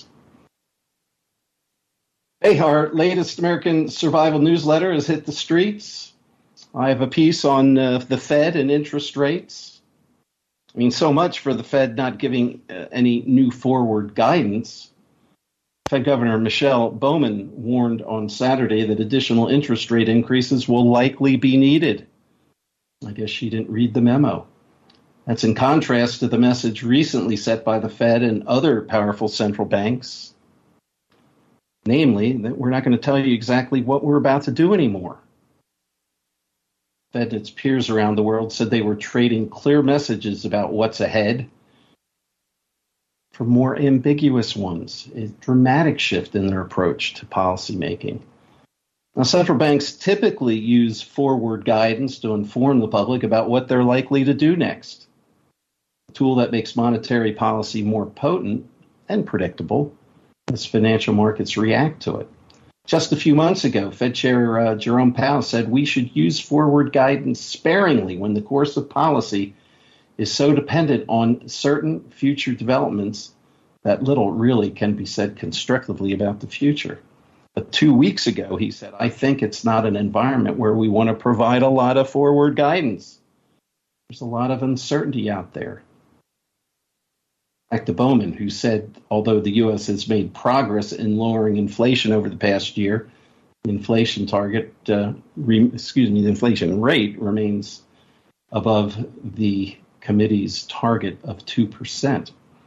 Hey, our latest American Survival newsletter has hit the streets. I have a piece on uh, the Fed and interest rates. I mean, so much for the Fed not giving uh, any new forward guidance. Fed Governor Michelle Bowman warned on Saturday that additional interest rate increases will likely be needed. I guess she didn't read the memo. That's in contrast to the message recently set by the Fed and other powerful central banks, namely that we're not going to tell you exactly what we're about to do anymore. Fed and its peers around the world said they were trading clear messages about what's ahead for more ambiguous ones, a dramatic shift in their approach to policymaking. Now, central banks typically use forward guidance to inform the public about what they're likely to do next, a tool that makes monetary policy more potent and predictable as financial markets react to it. Just a few months ago, Fed Chair uh, Jerome Powell said we should use forward guidance sparingly when the course of policy is so dependent on certain future developments that little really can be said constructively about the future. But two weeks ago, he said, I think it's not an environment where we want to provide a lot of forward guidance. There's a lot of uncertainty out there. Back to Bowman, who said, although the U S has made progress in lowering inflation over the past year, the inflation target, uh, re, excuse me, the inflation rate remains above the committee's target of two percent.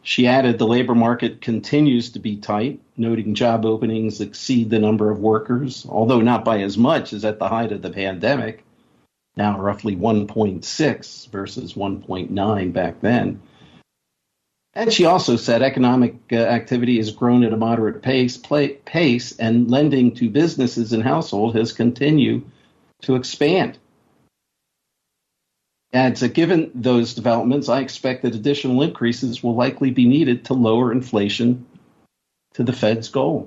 She added the labor market continues to be tight, noting job openings exceed the number of workers, although not by as much as at the height of the pandemic, now roughly one point six versus one point nine back then. And she also said economic uh, activity has grown at a moderate pace, play, pace, and lending to businesses and households has continued to expand. Adds that given those developments, I expect that additional increases will likely be needed to lower inflation to the Fed's goal.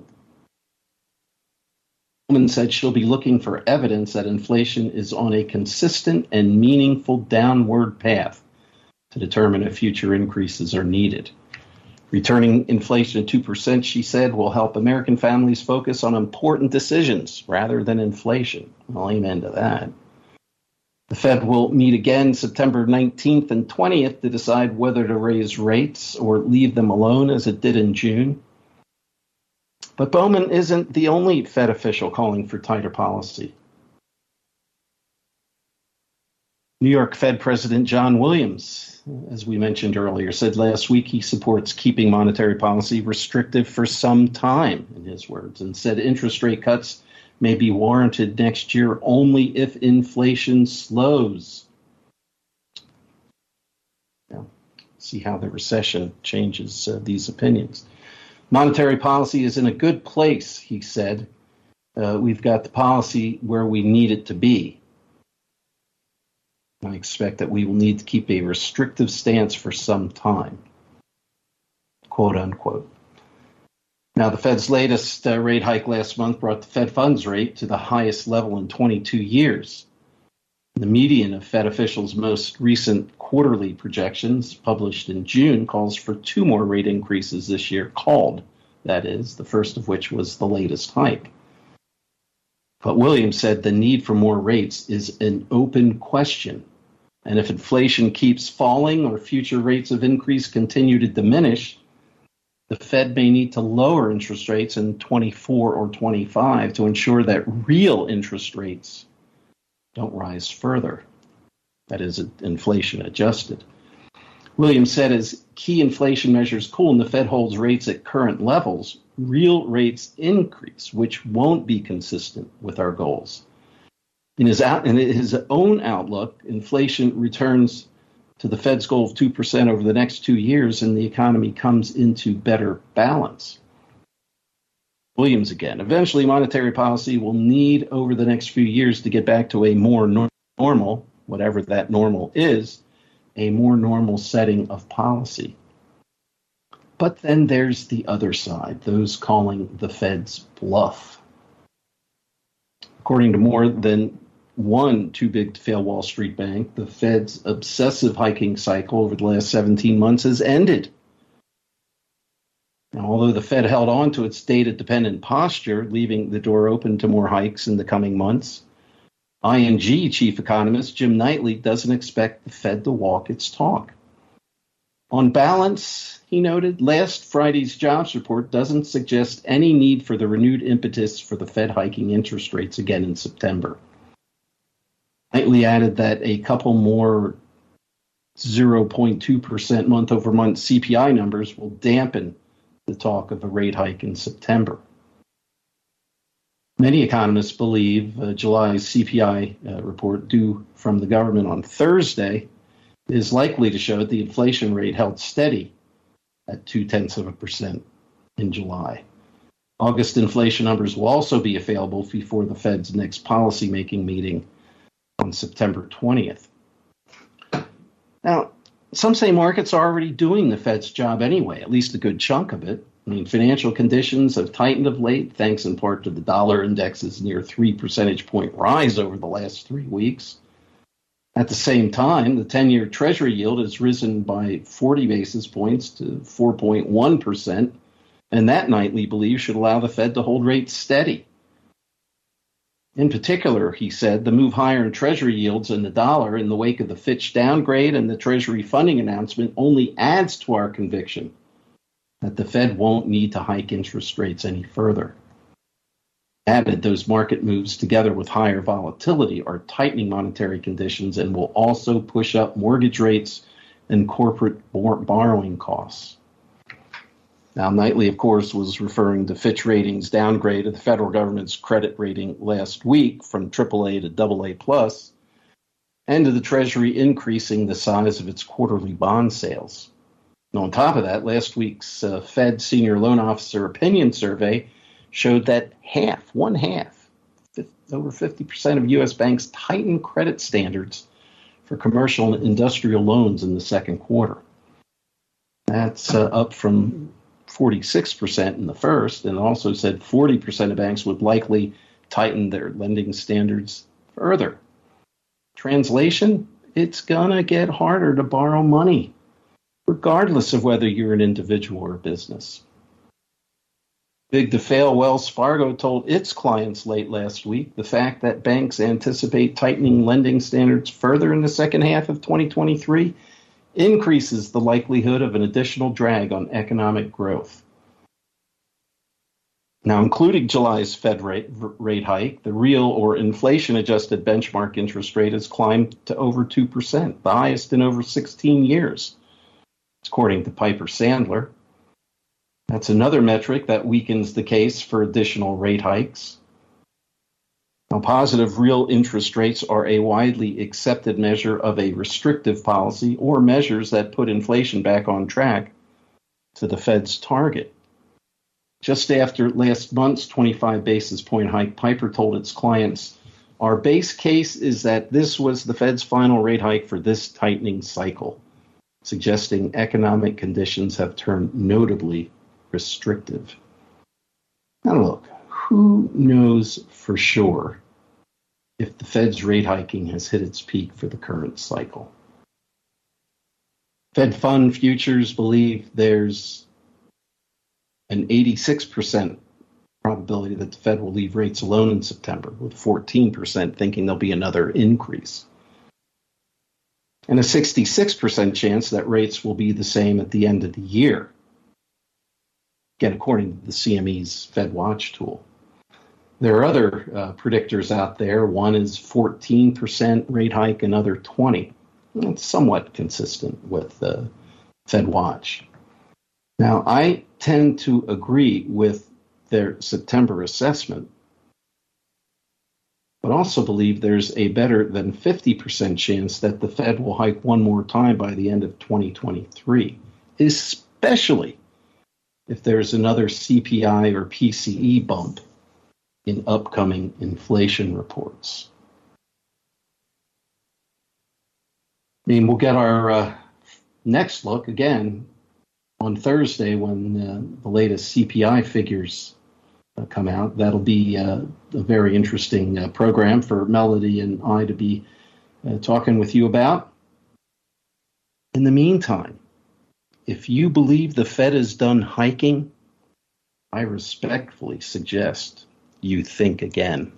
Woman said she'll be looking for evidence that inflation is on a consistent and meaningful downward path to determine if future increases are needed. Returning inflation to two percent, she said, will help American families focus on important decisions rather than inflation. Well, amen to that. The Fed will meet again September nineteenth and twentieth to decide whether to raise rates or leave them alone as it did in June. But Bowman isn't the only Fed official calling for tighter policy. New York Fed President John Williams, as we mentioned earlier, said last week he supports keeping monetary policy restrictive for some time, in his words, and said interest rate cuts may be warranted next year only if inflation slows. Now, see how the recession changes uh, these opinions. Monetary policy is in a good place, he said. Uh, we've got the policy where we need it to be. I expect that we will need to keep a restrictive stance for some time, quote unquote. Now, the Fed's latest uh, rate hike last month brought the Fed funds rate to the highest level in twenty-two years. The median of Fed officials' most recent quarterly projections, published in June, calls for two more rate increases this year, called, that is, the first of which was the latest hike. But Williams said the need for more rates is an open question. And if inflation keeps falling or future rates of increase continue to diminish, the Fed may need to lower interest rates in twenty-four or twenty-five to ensure that real interest rates don't rise further. That is, inflation adjusted. Williams said as key inflation measures cool and the Fed holds rates at current levels, real rates increase, which won't be consistent with our goals. In his, out, in his own outlook, inflation returns to the Fed's goal of two percent over the next two years and the economy comes into better balance. Williams again, eventually monetary policy will need over the next few years to get back to a more nor- normal, whatever that normal is, a more normal setting of policy. But then there's the other side, those calling the Fed's bluff. According to more than one too-big-to-fail Wall Street bank, the Fed's obsessive hiking cycle over the last seventeen months has ended. Now, although the Fed held on to its data-dependent posture, leaving the door open to more hikes in the coming months, I N G chief economist Jim Knightley doesn't expect the Fed to walk its talk. On balance, he noted, last Friday's jobs report doesn't suggest any need for the renewed impetus for the Fed hiking interest rates again in September. Knightley added that a couple more zero point two percent month-over-month C P I numbers will dampen the talk of a rate hike in September. Many economists believe uh, July's C P I uh, report due from the government on Thursday is likely to show that the inflation rate held steady at two-tenths of a percent in July. August inflation numbers will also be available before the Fed's next policymaking meeting on September twentieth. Now, some say markets are already doing the Fed's job anyway, at least a good chunk of it. I mean, financial conditions have tightened of late, thanks in part to the dollar index's near three percentage point rise over the last three weeks. At the same time, the ten-year Treasury yield has risen by forty basis points to four point one percent, and that Knightley believes should allow the Fed to hold rates steady. In particular, he said, the move higher in Treasury yields and the dollar in the wake of the Fitch downgrade and the Treasury funding announcement only adds to our conviction that the Fed won't need to hike interest rates any further. Added, those market moves together with higher volatility are tightening monetary conditions and will also push up mortgage rates and corporate bor- borrowing costs. Now, Knightley, of course, was referring to Fitch Ratings' downgrade of the federal government's credit rating last week from triple A to double A plus, and to the Treasury increasing the size of its quarterly bond sales. And on top of that, last week's uh, Fed Senior Loan Officer Opinion Survey showed that half, one half, over fifty percent of U S banks tightened credit standards for commercial and industrial loans in the second quarter. That's uh, up from forty-six percent in the first, and also said forty percent of banks would likely tighten their lending standards further. Translation, it's going to get harder to borrow money, regardless of whether you're an individual or a business. Big to fail Wells Fargo told its clients late last week the fact that banks anticipate tightening lending standards further in the second half of twenty twenty-three increases the likelihood of an additional drag on economic growth. Now, including July's Fed rate, rate hike, the real or inflation-adjusted benchmark interest rate has climbed to over two percent, the highest in over sixteen years, according to Piper Sandler. That's another metric that weakens the case for additional rate hikes. Now, positive real interest rates are a widely accepted measure of a restrictive policy or measures that put inflation back on track to the Fed's target. Just after last month's twenty-five basis point hike, Piper told its clients, "Our base case is that this was the Fed's final rate hike for this tightening cycle," suggesting economic conditions have turned notably restrictive. Now look, who knows for sure if the Fed's rate hiking has hit its peak for the current cycle? Fed fund futures believe there's an eighty-six percent probability that the Fed will leave rates alone in September, with fourteen percent thinking there'll be another increase, and a sixty-six percent chance that rates will be the same at the end of the year. Again, according to the C M E's Fed Watch tool. There are other uh, predictors out there. One is fourteen percent rate hike, another twenty. It's somewhat consistent with uh, Fed Watch. Now, I tend to agree with their September assessment, but also believe there's a better than fifty percent chance that the Fed will hike one more time by the end of twenty twenty-three, especially if there's another C P I or P C E bump in upcoming inflation reports. I mean, we'll get our uh, next look again on Thursday when uh, the latest C P I figures uh, come out. That'll be uh, a very interesting uh, program for Melody and I to be uh, talking with you about. In the meantime, if you believe the Fed is done hiking, I respectfully suggest you think again.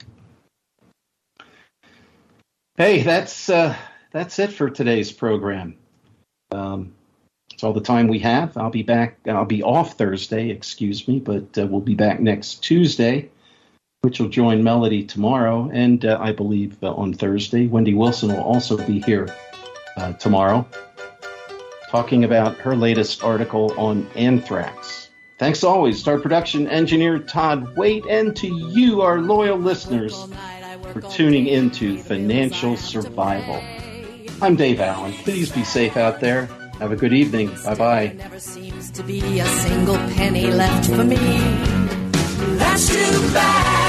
Hey, that's uh, that's it for today's program. Um, that's all the time we have. I'll be back. I'll be off Thursday, excuse me, but uh, we'll be back next Tuesday, which will join Melody tomorrow, and uh, I believe uh, on Thursday. Wendy Wilson will also be here uh, tomorrow, talking about her latest article on anthrax. Thanks always to our production engineer, Todd Waite, and to you, our loyal listeners, for tuning into Financial Survival. I'm Dave Allen. Please be safe out there. Have a good evening. Bye-bye. There never seems to be a single penny left for me. That's too bad.